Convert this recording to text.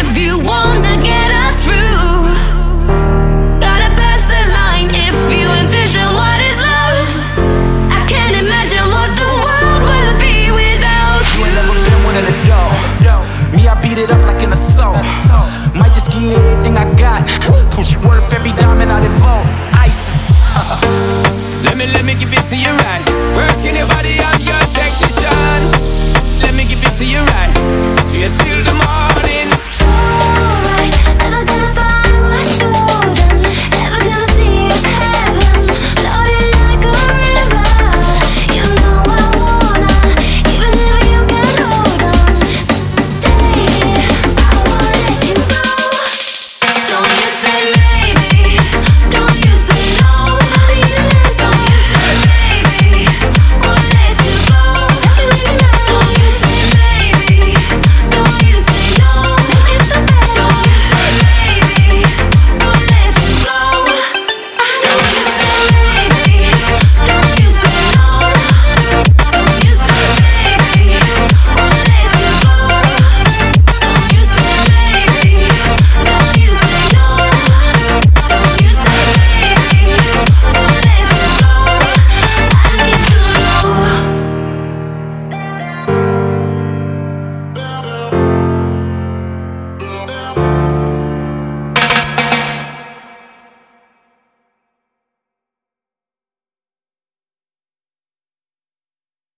if you wanna get us through. Gotta pass the line if you envision what is love. I can't imagine what the world will be without you. You ain't never been one in the dough. Me, I beat it up like an assault. Might just give you everything I got. Worth every diamond I devote. ISIS,